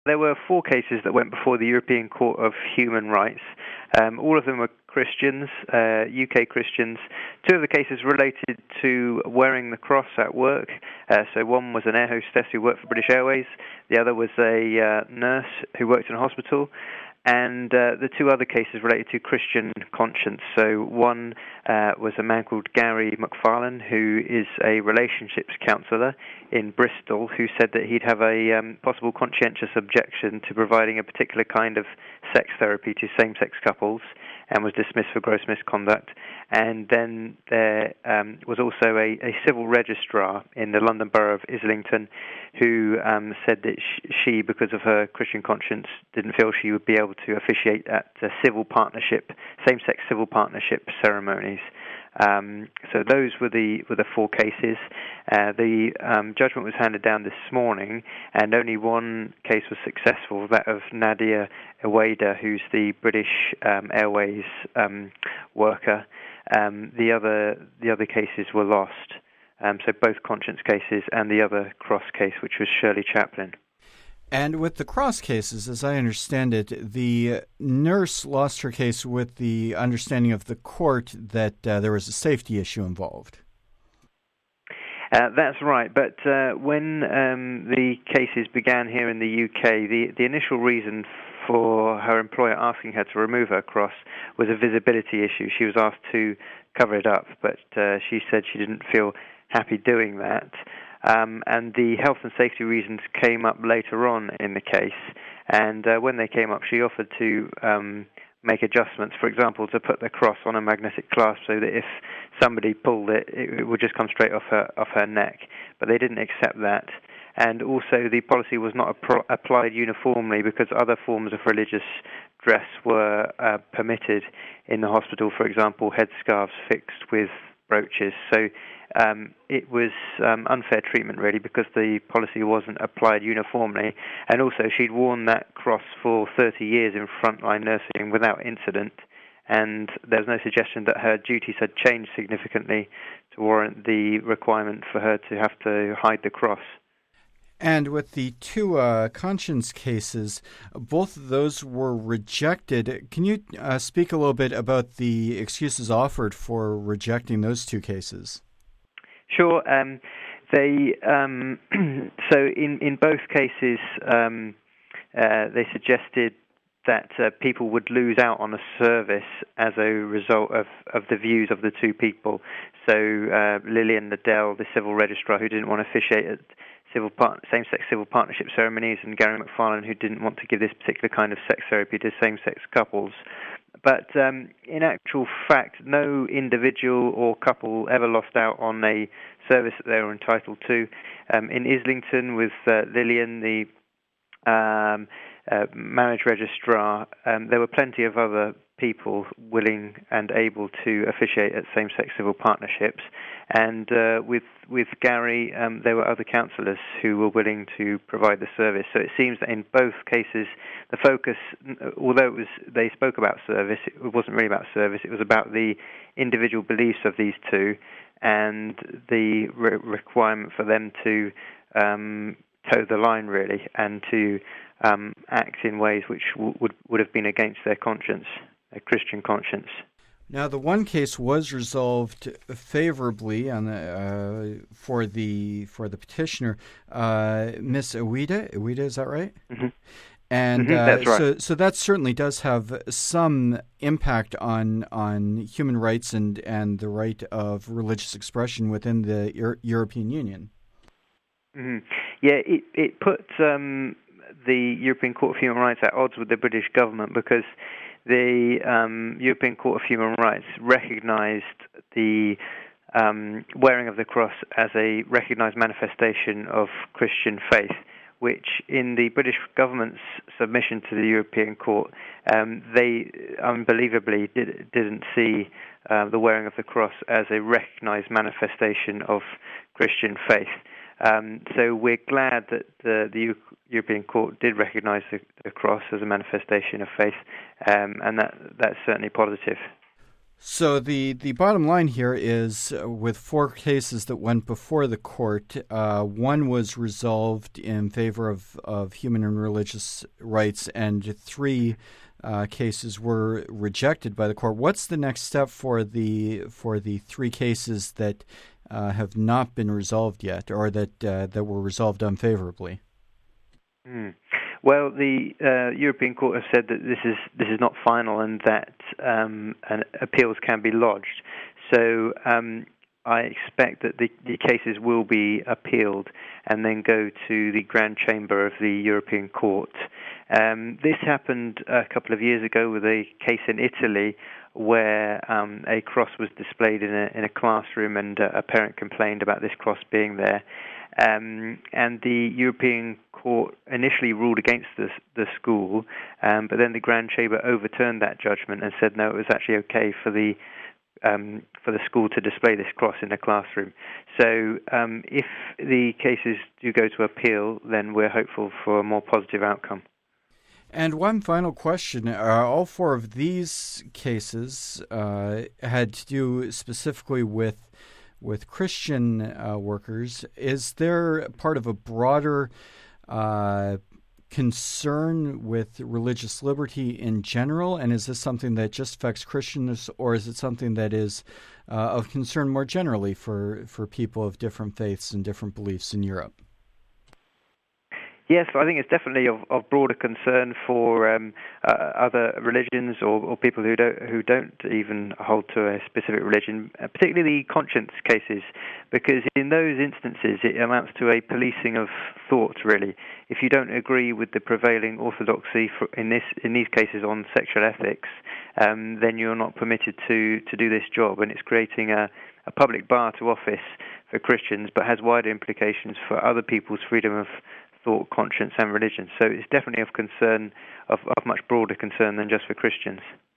There were 4 cases that went before the European Court of Human Rights. All of them were Christians, UK Christians. 2 of the cases related to wearing the cross at work. So one was an air hostess who worked for British Airways. The other was a nurse who worked in a hospital. And the 2 other cases related to Christian conscience. So one was a man called Gary McFarlane, who is a relationships counsellor in Bristol, who said that he'd have a possible conscientious objection to providing a particular kind of sex therapy to same-sex couples, and was dismissed for gross misconduct. And then there was also a civil registrar in the London Borough of Islington who said that she, because of her Christian conscience, didn't feel she would be able to officiate at same-sex civil partnership ceremonies. So those were the 4 cases. The judgment was handed down this morning, and only one case was successful, that of Nadia Iweda, who's the British Airways worker. The other cases were lost. So both conscience cases and the other cross case, which was Shirley Chaplin. And with the cross cases, as I understand it, the nurse lost her case with the understanding of the court that there was a safety issue involved. That's right, but when the cases began here in the UK, the initial reason for her employer asking her to remove her cross was a visibility issue. She was asked to cover it up, but she said she didn't feel happy doing that. And the health and safety reasons came up later on in the case, and when they came up, she offered to make adjustments, for example, to put the cross on a magnetic clasp so that if somebody pulled it, it would just come straight off her neck. But they didn't accept that. And also the policy was not applied uniformly because other forms of religious dress were permitted in the hospital, for example, headscarves fixed with brooches. So it was unfair treatment, really, because the policy wasn't applied uniformly. And also, she'd worn that cross for 30 years in frontline nursing without incident, and there's no suggestion that her duties had changed significantly to warrant the requirement for her to have to hide the cross. And with the 2 conscience cases, both of those were rejected. Can you speak a little bit about the excuses offered for rejecting those 2 cases? Sure. They so in both cases they suggested that people would lose out on a service as a result of the views of the 2 people. So Lillian Liddell, the civil registrar, who didn't want to officiate at same-sex civil partnership ceremonies, and Gary McFarlane, who didn't want to give this particular kind of sex therapy to same-sex couples. But in actual fact, no individual or couple ever lost out on a service that they were entitled to. In Islington, with Lillian, the marriage registrar, there were plenty of other people willing and able to officiate at same-sex civil partnerships. And with Gary, there were other counsellors who were willing to provide the service. So it seems that in both cases, the focus, although they spoke about service, it wasn't really about service. It was about the individual beliefs of these 2 and the requirement for them to toe the line, really, and to act in ways which would have been against their conscience, their Christian conscience. Now, the one case was resolved favorably for the petitioner, Miss Iweda. Iweda, is that right? Mm-hmm. And that's right. So that certainly does have some impact on human rights and the right of religious expression within the European Union. Mm-hmm. Yeah, it put the European Court of Human Rights at odds with the British government because the European Court of Human Rights recognised the wearing of the cross as a recognised manifestation of Christian faith, which in the British government's submission to the European Court, they unbelievably didn't see the wearing of the cross as a recognised manifestation of Christian faith. So we're glad that the European Court did recognise the cross as a manifestation of faith, and that's certainly positive. So the bottom line here is with 4 cases that went before the court, one was resolved in favor of human and religious rights, and 3 cases were rejected by the court. What's the next step for the 3 cases that have not been resolved yet, or that were resolved unfavorably? Well, the European Court has said that this is not final and that appeals can be lodged. So I expect that the cases will be appealed and then go to the Grand Chamber of the European Court. This happened a couple of years ago with a case in Italy where a cross was displayed in a classroom, and a parent complained about this cross being there. And the European Court initially ruled against the school, but then the Grand Chamber overturned that judgment and said no, it was actually okay for the school to display this cross in a classroom. So if the cases do go to appeal, then we're hopeful for a more positive outcome. And one final question. All 4 of these cases had to do specifically with Christian workers. Is there part of a broader concern with religious liberty in general? And is this something that just affects Christians, or is it something that is of concern more generally for people of different faiths and different beliefs in Europe? Yes, I think it's definitely of broader concern for other religions or people who don't even hold to a specific religion, particularly conscience cases, because in those instances it amounts to a policing of thought. Really, if you don't agree with the prevailing orthodoxy in these cases on sexual ethics, then you're not permitted to do this job, and it's creating a public bar to office for Christians, but has wider implications for other people's freedom of thought, conscience, and religion. So it's definitely of concern, of much broader concern than just for Christians.